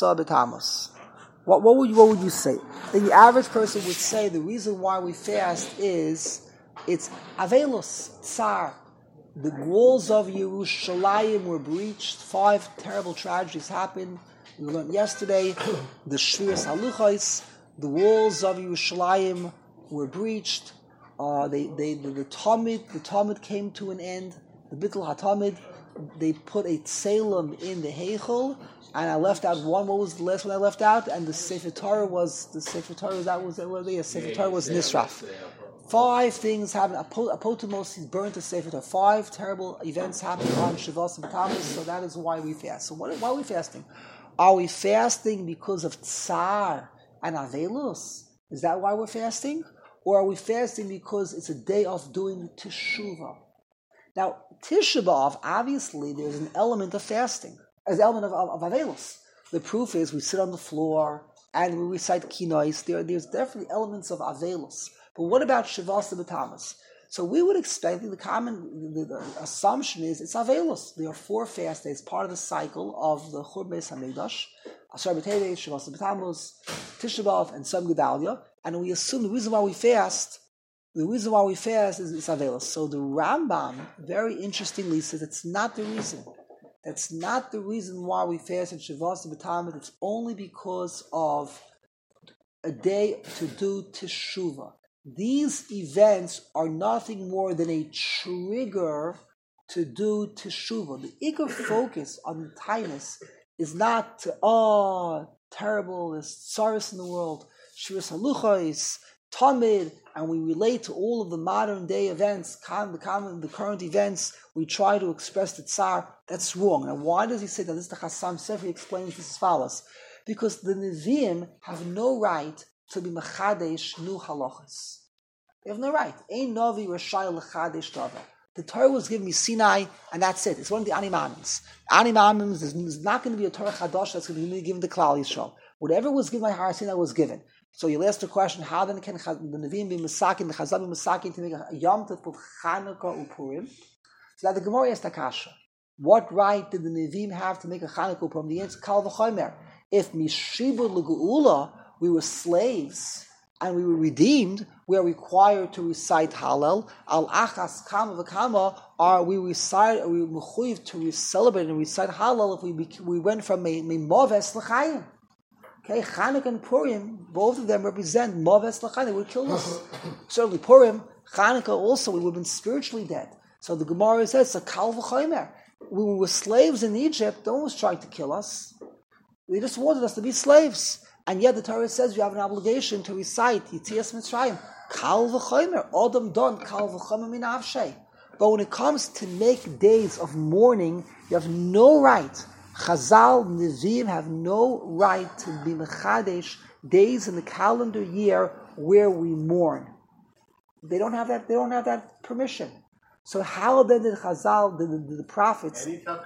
Shavasa B'Tammuz. What would you say? The average person would say the reason why we fast is it's Avelus, Tsar. The walls of Yerushalayim were breached. 5 terrible tragedies happened. We learned yesterday the Shviras Haluchos. The walls of Yerushalayim were breached. The Talmud came to an end. The Bittul HaTalmud. They put a tzelem in the Heichel, and I left out one. What was the last one I left out? And the Sefer Torah was Sefer Torah was Nisraf. 5 things happened. Apotemos, he's burned to Sefer Torah. 5 terrible events happened on Shavuos and Tammuz. So that is why we fast. So why are we fasting? Are we fasting because of Tsar and Avelus? Is that why we're fasting? Or are we fasting because it's a day of doing Teshuvah? Now, Tisha B'Av, obviously, there's an element of fasting. There's an element of Avelus. The proof is we sit on the floor and we recite Kinois. There's definitely elements of Avelus. But what about Shavasa B'Tammuz? So we would expect, the assumption is it's Avelus. There are 4 fast days, part of the cycle of the Churban Beis HaMikdash, Asar B'Teves, Shavasa B'Tammuz, Tisha B'Av, and Tzom Gedalia. And we assume the reason why we fast is it's Avelus. So the Rambam, very interestingly, says it's not the reason. That's not the reason why we fast in Shavasa B'Tammuz. It's only because of a day to do Teshuvah. These events are nothing more than a trigger to do Teshuvah. The ikar focus on the tightness is not terrible, there's tsaris in the world, Shviras Haluchos, Talmud, and we relate to all of the modern day events, the current events. We try to express the tsar. That's wrong. Now, why does he say that? This is the Chassam Sofer. He explains this as follows: because the Nevi'im have no right to be mechadesh new halachas. They have no right. Ein Navi Rashai lechadesh davar. The Torah was given me Sinai, and that's it. It's one of the Animamims. Animamims, there's not going to be a Torah Chadash that's going to be given to Klal Yisrael. Whatever was given by Har Sinai was given. So you'll ask the question, how then can the Nevi'im be Masakin, the Chazal be Masakin to make a Yom Tov for Chanukah Upurim? So that the Gemara asked Akasha, what right did the Nevi'im have to make a Chanukah Upurim? The answer, Kal V'chomer. If Mishibud L'Geula, we were slaves, and we were redeemed, we are required to recite Hallel. Al Achas Kama V'Kama, we mechuyev to celebrate and recite Hallel if we went from a Moves L'Chayim. Okay, Chanukah and Purim, both of them represent Moves L'Chayim. They would kill us. Certainly Purim, Chanukah also, we would have been spiritually dead. So the Gemara says, Kal V'chomer. When we were slaves in Egypt, no one was trying to kill us. They just wanted us to be slaves. And yet the Torah says you have an obligation to recite Yitzias Mitzrayim. Kal v'chomer, Adam don, Kal v'chomer min avshei. But when it comes to make days of mourning, you have no right. Chazal, Nevi'im have no right to be mechadesh days in the calendar year where we mourn. They don't have that permission. So how then did Chazal, the prophets?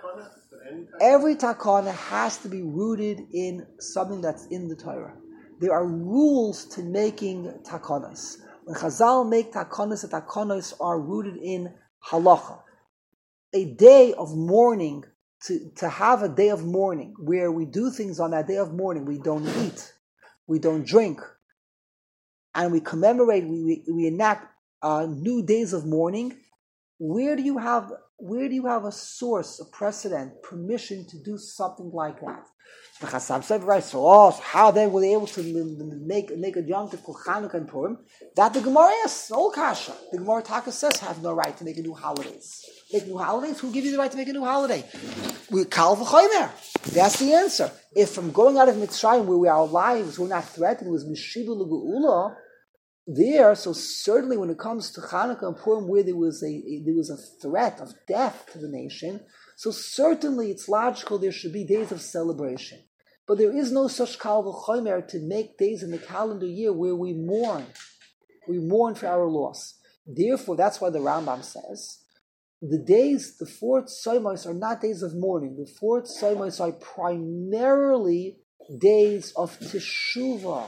Every takana has to be rooted in something that's in the Torah. There are rules to making takanas. When Chazal make takanas, the takanas are rooted in halacha. A day of mourning, to have a day of mourning, where we do things on that day of mourning, we don't eat, we don't drink, and we commemorate, we enact new days of mourning. Where do you have a source, a precedent, permission to do something like that? The Chassam said, right, so how then were they able to make a Yom Tov called Chanukah and Purim? That the Gemara asks, all kasha. The Gemara Taka says have no right to make a new holidays. Make new holidays? Who gives you the right to make a new holiday? We Kal V'chomer. That's the answer. If from going out of Mitzrayim, where our lives were not threatened, it was Mishibu L'Geula, there, so certainly when it comes to Chanukah and Purim, where there was a threat of death to the nation, so certainly it's logical there should be days of celebration. But there is no such Kal V'chomer to make days in the calendar year where we mourn. We mourn for our loss. Therefore, that's why the Rambam says, the 4 Tzomos are not days of mourning. The 4 Tzomos are primarily days of Teshuvah.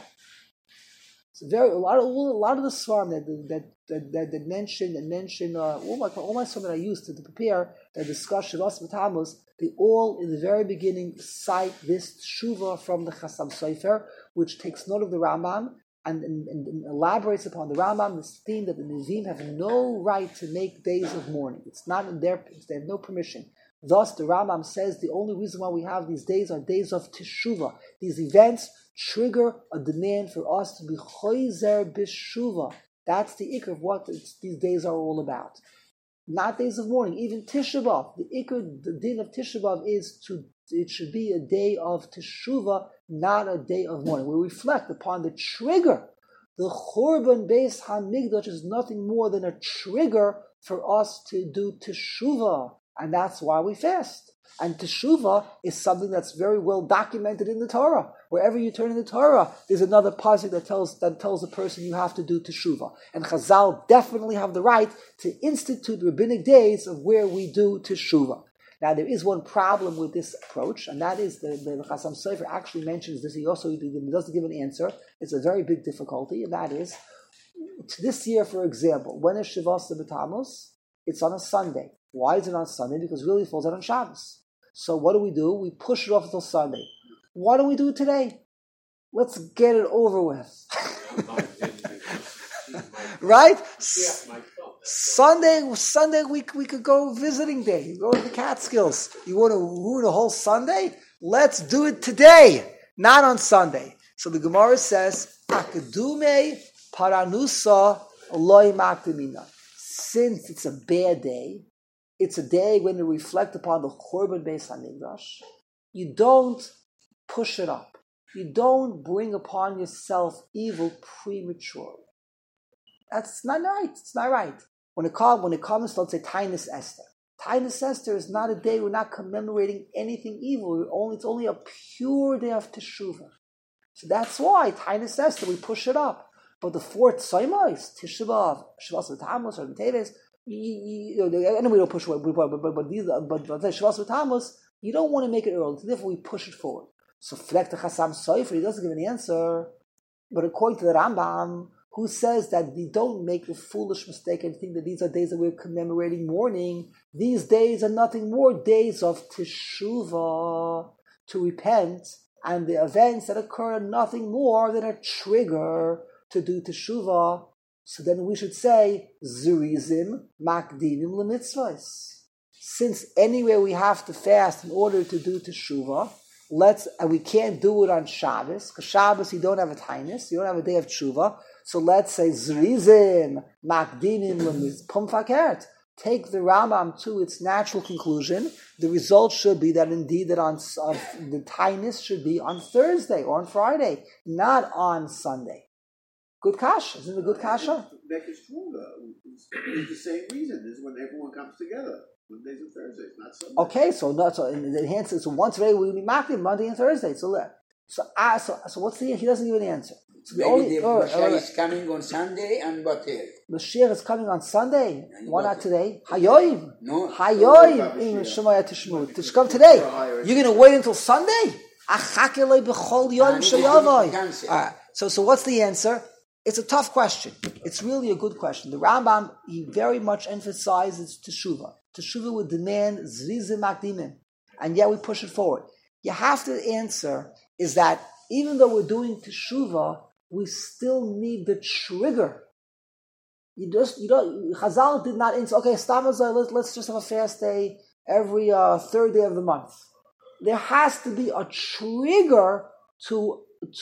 A lot of the svarim that mention all my svarim that I used to prepare the discussion of Shavas B'Tammuz, they all, in the very beginning, cite this teshuva from the Chasam Sofer, which takes note of the Rambam and elaborates upon the Rambam, this theme that the Nevi'im have no right to make days of mourning. It's not in their, they have no permission. Thus, the Rambam says the only reason why we have these days are days of teshuva. These events trigger a demand for us to be choizer b'shuva. That's the ikr of what these days are all about. Not days of mourning, even Tisha B'Av. The ikr, the din of Tisha B'Av is it should be a day of teshuva, not a day of mourning. We reflect upon the trigger. The Churban Beis Hamikdash is nothing more than a trigger for us to do teshuva, and that's why we fast. And teshuva is something that's very well documented in the Torah. Wherever you turn in the Torah, there's another pasuk that tells the person you have to do teshuva. And Chazal definitely have the right to institute rabbinic days of where we do teshuva. Now, there is one problem with this approach, and that is the Chasam Sofer actually mentions this. He doesn't give an answer. It's a very big difficulty, and that is, this year, for example, when is Shavas B'Tammuz? It's on a Sunday. Why is it on Sunday? Because really it falls out on Shabbos. So what do? We push it off until Sunday. Why don't we do it today? Let's get it over with. Right? Sunday we could go visiting day. Go to the Catskills. You want to ruin a whole Sunday? Let's do it today, not on Sunday. So the Gemara says, Akadume paranusa loy makdemina. Since it's a bad day, it's a day when you reflect upon the Churban Beis Hamikdash, you don't push it up. You don't bring upon yourself evil prematurely. That's not right. It's not right. When it comes to, let's say, Tainus Esther. Tainus Esther is not a day we're not commemorating anything evil. It's only a pure day of Teshuvah. So that's why Tainus Esther, we push it up. But the fourth Soimos, Tisha B'Av, Shavas B'Tammuz, or B'Teves, and we don't push away. But Shavas B'Tammuz, you don't want to make it early. Therefore, we push it forward. So Flek the Chasam Sofer, he doesn't give an answer. But according to the Rambam, who says that we don't make the foolish mistake and think that these are days that we're commemorating mourning. These days are nothing more days of teshuvah, to repent, and the events that occur are nothing more than a trigger to do teshuvah. So then we should say, Zurizim makdimim lemitzvahs. Since anyway we have to fast in order to do teshuvah, and we can't do it on Shabbos, because Shabbos you don't have a tainus, you don't have a day of teshuvah. So let's say Zrizim, Makdinim, Pumfakert. Take the Rambam to its natural conclusion. The result should be that indeed that the tainus should be on Thursday or on Friday, not on Sunday. Good kasha. Isn't it a good kasha? Make it stronger. It's the same reason. Is when everyone comes together. Mondays and Thursdays, not Sunday. Okay, so once a day we will be Makdim, Monday and Thursday. So what's the? He doesn't give an answer. So maybe Mashiach is coming on Sunday and Batel. Mashiach is coming on Sunday. Why not today? Hayoim. No. Hayoim. To come today. You're going to wait until Sunday? So what's the answer? It's a tough question. It's really a good question. The Rambam, he very much emphasizes Teshuvah. Teshuvah would demand Zrizim Makdimim. And yet we push it forward. You have to answer is that even though we're doing Teshuvah, we still need the trigger. Chazal did not answer, okay, let's just have a fast day every third day of the month. There has to be a trigger to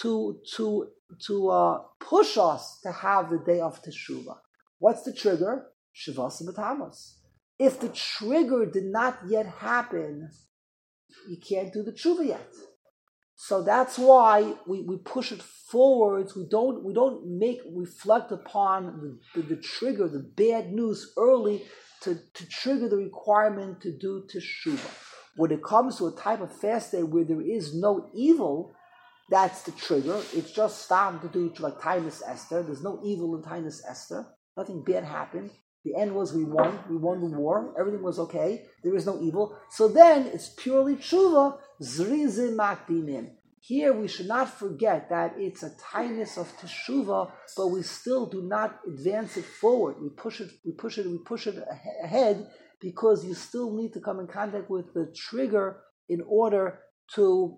push us to have the day of Teshuvah. What's the trigger? Shavas B'Tammuz. If the trigger did not yet happen, you can't do the Teshuvah yet. So that's why we push it forwards. We don't reflect upon the trigger, the bad news early to trigger the requirement to do Teshuvah. When it comes to a type of fast day where there is no evil, that's the trigger. It's just starting to do like Tainus Esther. There's no evil in Tainus Esther. Nothing bad happened. The end was we won the war. Everything was okay. There is no evil. So then it's purely tshuva, zrizim makdimim. Here we should not forget that it's a tainus of teshuva, but we still do not advance it forward. We push it ahead, because you still need to come in contact with the trigger in order to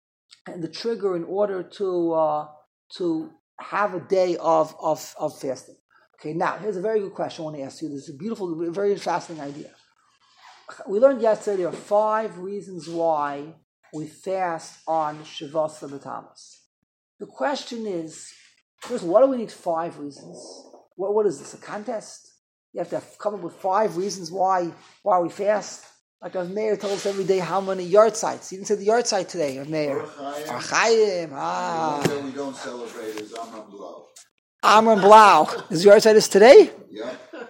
have a day of fasting. Okay, now here's a very good question I want to ask you. This is a beautiful, very fascinating idea. We learned yesterday there are 5 reasons why we fast on Shavos B'Tammuz. The question is, first, what do we need 5 reasons? What is this, a contest? You have to come up with 5 reasons why we fast. Like Rav Meir told us every day how many yard sites. He didn't say the yard site today, Rav Meir. Or Chaim. The one that we don't celebrate is Amram Blau. Amram Blau. Is yard site today? Yeah.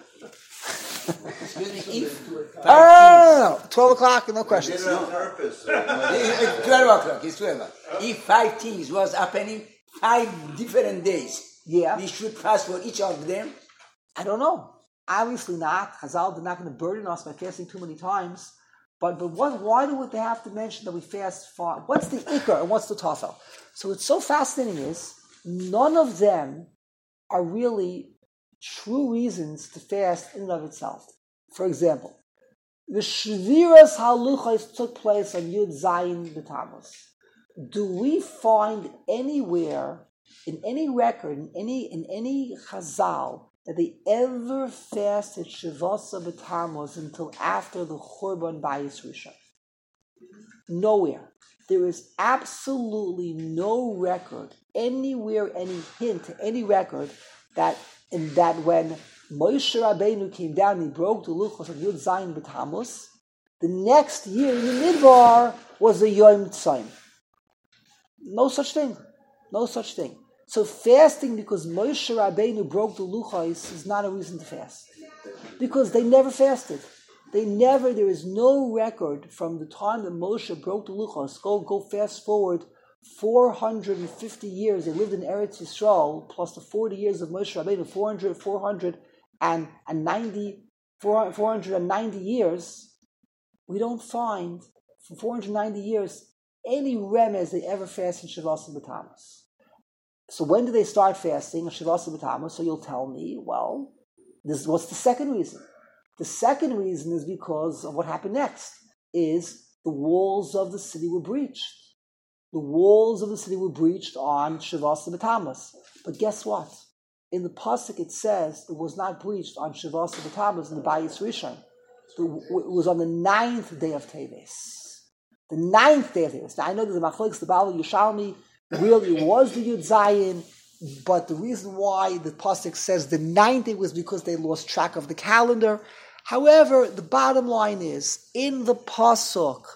Oh, 12 o'clock, no I questions. did it on purpose. It's 12 o'clock, it's 12 o'clock. If 5 things was happening 5 different days, Yeah. we should fast for each of them. I don't know. Obviously not. Chazal, they're not going to burden us by fasting too many times. But why do they have to mention that we fast 5? What's the ikar and what's the tafel? So what's so fascinating is none of them are really true reasons to fast in and of itself. For example, the Shviras Haluchos took place on Yud Zayin B'Tammuz. Do we find anywhere, in any record, in any Chazal, that they ever fasted Shavos B'Tammuz until after the Churban Bayis Rishon? Nowhere. There is absolutely no record anywhere, any hint, any record that when Moshe Rabbeinu came down and he broke the luchos of Yud Zayin B'Tammuz, the next year in the Midbar was the Yom Tzayim. No such thing. No such thing. So fasting because Moshe Rabbeinu broke the luchos is not a reason to fast. Because they never fasted. There is no record from the time that Moshe broke the luchos. Go fast forward 450 years. They lived in Eretz Yisrael, plus the 40 years of Moshe Rabbeinu, 490 years. We don't find, for 490 years, any remez they ever fasted Shavos B'Tammuz. So when do they start fasting Shavos B'Tammuz? So you'll tell me, well, what's the second reason? The second reason is because of what happened next, is the walls of the city were breached. The walls of the city were breached on Shavos B'Tammuz. But guess what? In the pasuk it says it was not breached on Shavos B'Tammuz in the Bayis Rishon. It was on the 9th day of Teves. The 9th day of Teves. Now I know there's a machlokes, the Baal Yerushalmi, really was the Yud Zayin, but the reason why the pasuk says the 9th day was because they lost track of the calendar. However, the bottom line is, in the pasuk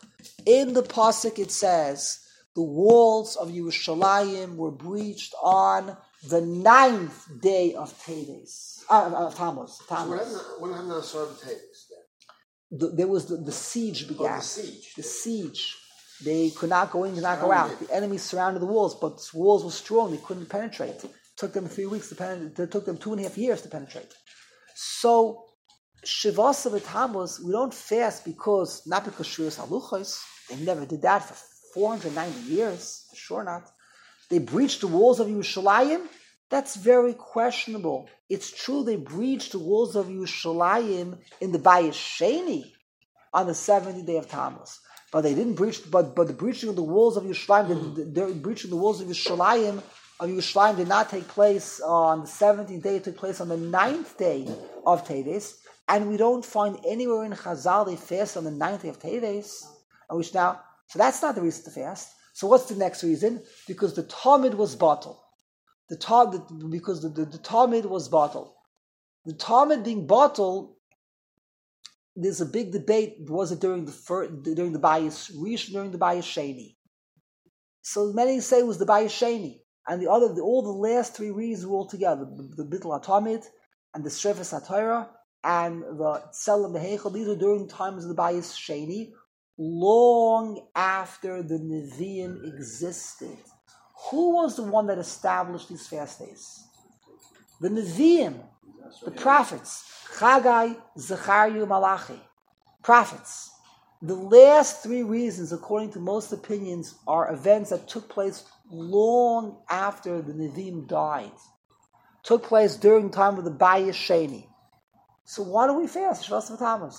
it says, the walls of Yerushalayim were breached on the 9th day of Teves. Tammuz. So what happened on Asar B'Teves then? There was the siege began. The siege. They could not go in, could not go out. The enemy surrounded the walls, but the walls were strong. They couldn't penetrate. It took them 3 weeks to penetrate. It took them 2.5 years to penetrate. So, Shavos B'Tammuz, we don't fast not because Shviras Haluchos. They never did that for 490 years. For sure not. They breached the walls of Yerushalayim. That's very questionable. It's true they breached the walls of Yerushalayim in the Bayis Sheni on the 70th day of Tammuz. But they didn't breach. But the breaching of the walls of Yerushalayim, the breaching the walls of Yerushalayim did not take place on the 17th day. It took place on the 9th day of Teves. And we don't find anywhere in Chazal they fast on the 9th day of Teves. So that's not the reason to fast. So what's the next reason? Because the Talmud was bottled. Because the Talmud was bottled. The Talmud being bottled, there's a big debate. Was it during the Bayis Rishon, during the Bayis Sheni? So many say it was the Bayis Sheni, and all the last 3 reasons were all together: the Bittul HaTalmud and the Shrefes HaTorah and the Tzelem Behechel. These were during the times of the Bayis Sheni, long after the Nevi'im existed. Who was the one that established these fast days? The Nevi'im, the prophets. Chagai, Zechariah, Malachi. Prophets. The last 3 reasons, according to most opinions, are events that took place long after the Nevi'im died. Took place during the time of the Bayis Sheni. So why do we fast? Shavos B'Tammuz.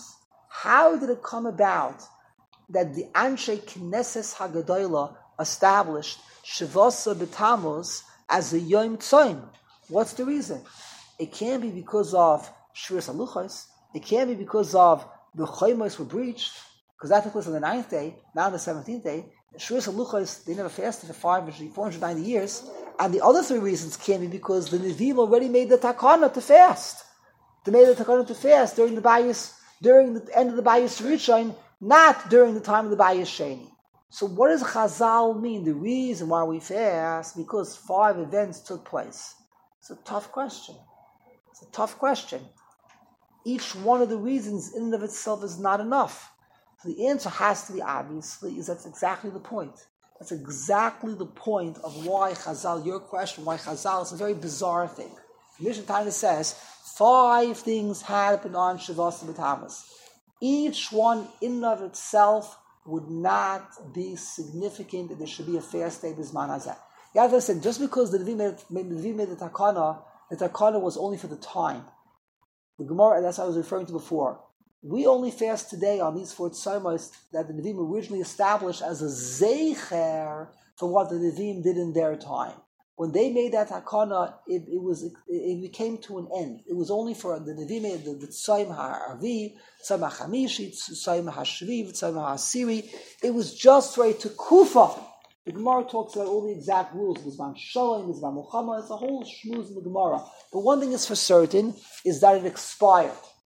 How did it come about that the Anshe Knesses Hagadola established Shavasa B'Tammuz as a Yom Tzoim? What's the reason? It can't be because of Shviras Haluchos. It can't be because of the Choymos were breached, because that took place on the 9th day, not on the 17th day. Shviras Haluchos, they never fasted for 490 years. And the other 3 reasons can't be because the Nevi'im already made the takana to fast. They made the takana to fast during the end of the Bayis Rishon, not during the time of the Bayis Sheni. So what does Chazal mean? The reason why we fast, because 5 events took place. It's a tough question. Each one of the reasons in and of itself is not enough. So the answer has to be, obviously, is that's exactly the point. That's exactly the point of why Chazal, your question, why Chazal is a very bizarre thing. Mishnah Taina says 5 things happened on Shavas B'Tammuz. Each one in and of itself would not be significant that there should be a fast day B'Zman Hazeh. You have to say, just because the Nevi made the takana was only for the time. The Gemara, that's what I was referring to before. We only fast today on these 4 tzomos that the Nevi'im originally established as a zeicher for what the Nevi'im did in their time. When they made that takana, it came to an end. It was only for the Nevi'im, the tzom ha'arvi, tzom ha'chamishi, tzom ha'shviv, tzom ha'asiri. It was just right to kufa. The Gemara talks about all the exact rules. Mizman Shalom, Mizman Muhammad. It's a whole shmooze in the Gemara. But one thing is for certain, is that it expired.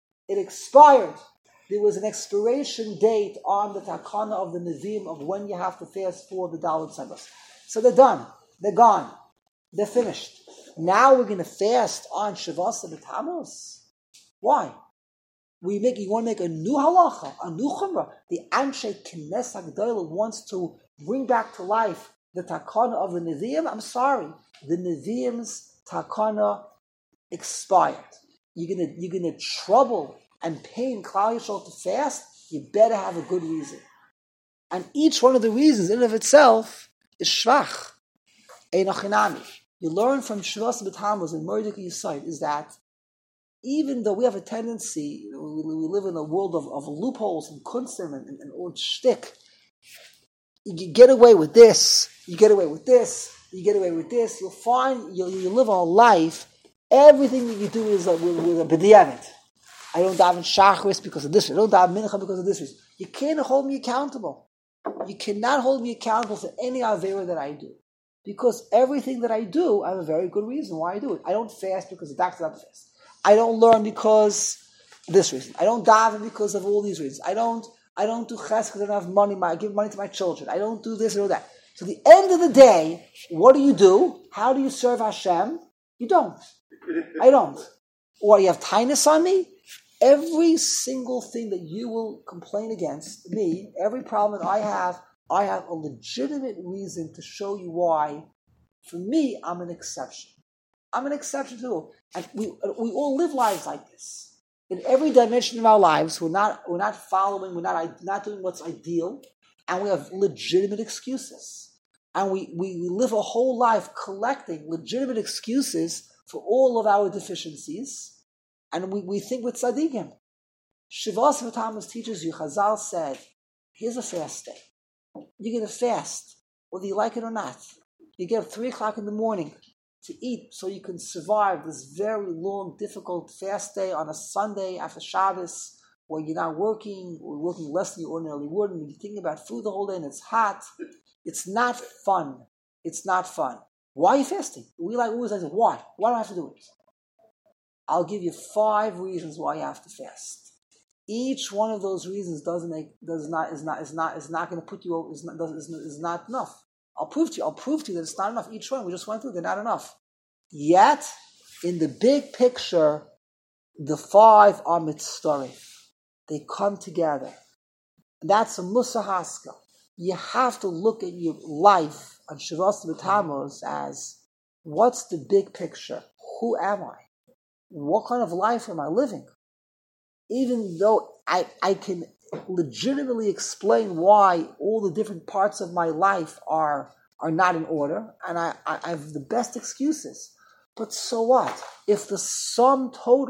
There was an expiration date on the takana of the Nevi'im of when you have to fast for the Dalet Tzemos. So they're done. They're gone. They're finished. Now we're going to fast on Shavasa B'Tammuz. Why? You want to make a new halacha, a new chumrah. The Anshe Knesses Hagdolah wants to bring back to life the takana of the Nevi'im. I'm sorry. The Nevi'im's takana expired. You're gonna trouble and pain Klal Yisrael to fast. You better have a good reason, and each one of the reasons in and of itself is shvach. Einachinami. You learn from Shavas B'Tammuz and Mordechai Yisayid is that even though we have a tendency, we live in a world of loopholes and kunstim and old shtick. You get away with this. You get away with this. You get away with this. You'll find you live a life. Everything that you do is with a b'diavad. I don't daven shachris because of this. I don't daven mincha because of this. You can't hold me accountable. You cannot hold me accountable for any avera that I do. Because everything that I do, I have a very good reason why I do it. I don't fast because the doctor doesn't fast. I don't learn because of this reason. I don't daven because of all these reasons. I don't do ches because I don't have money. I give money to my children. I don't do this or that. So at the end of the day, what do? How do you serve Hashem? You don't. I don't. Or you have tinus on me? Every single thing that you will complain against me, every problem that I have a legitimate reason to show you why. For me, I'm an exception. I'm an exception to it. And we all live lives like this. In every dimension of our lives, we're not following, we're not doing what's ideal, and we have legitimate excuses. And we live a whole life collecting legitimate excuses for all of our deficiencies, and we think we're tzaddikim. Shavas B'Tammuz teaches you, Chazal said, here's a fast day. You're going to fast, whether you like it or not. You get up 3 o'clock in the morning to eat so you can survive this very long, difficult fast day on a Sunday after Shabbos, where you're not working, or working less than you ordinarily would, and you're thinking about food the whole day and it's hot. It's not fun. It's not fun. Why are you fasting? We always say, why? Why do I have to do it? I'll give you 5 reasons why you have to fast. Each one of those reasons is not going to put you over. Is not enough. I'll prove to you that it's not enough. Each one we just went through, they're not enough. Yet, in the big picture, the 5 are mitzvah. They come together. That's a Musar Haskel. You have to look at your life on Shavas B'Tammuz as, what's the big picture? Who am I? What kind of life am I living? Even though I can legitimately explain why all the different parts of my life are not in order, and I have the best excuses. But so what? If the sum total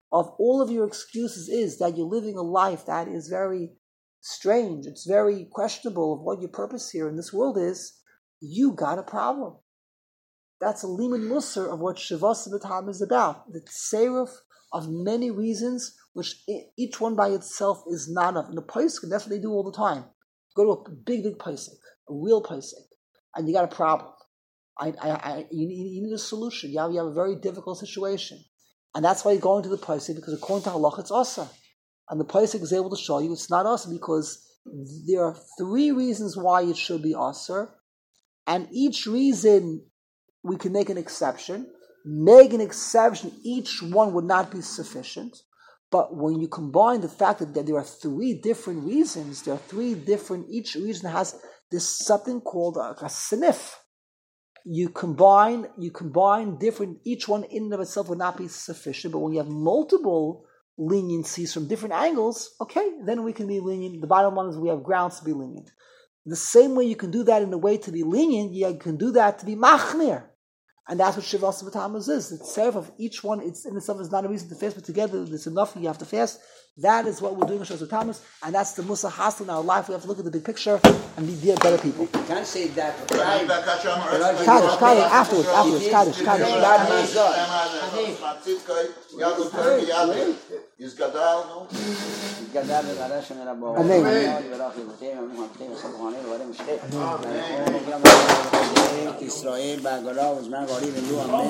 of all of your excuses is that you're living a life that is very strange, it's very questionable of what your purpose here in this world is, you got a problem. That's a limun musar of what Shavas B'Tam is about. The tseruf of many reasons, which each one by itself is not enough. And the Pesach, that's what they do all the time. Go to a big Pesach, a real Pesach, and you got a problem. You need a solution. You have a very difficult situation. And that's why you're going to the Pesach, because according to Halach, it's Asa. And the Pesach is able to show you it's not Asa, because there are 3 reasons why it should be Asa, and each reason we can make an exception. Make an exception, each one would not be sufficient. But when you combine the fact that there are 3 different reasons, each reason has this something called a snif. You combine different, each one in and of itself would not be sufficient, but when you have multiple leniencies from different angles, okay, then we can be lenient. The bottom line is we have grounds to be lenient. The same way you can do that in a way to be lenient, you can do that to be machmir. And that's what Shavas B'Tammuz is. The tzaref of each one, it's in itself is not a reason to fast, but together it's enough, you have to fast. That is what we're doing with Shavas B'Tammuz, and that's the Musa Hasl in our life. We have to look at the big picture and be better people. You can't say that. Kaddish, afterwards, Kaddish. Israel,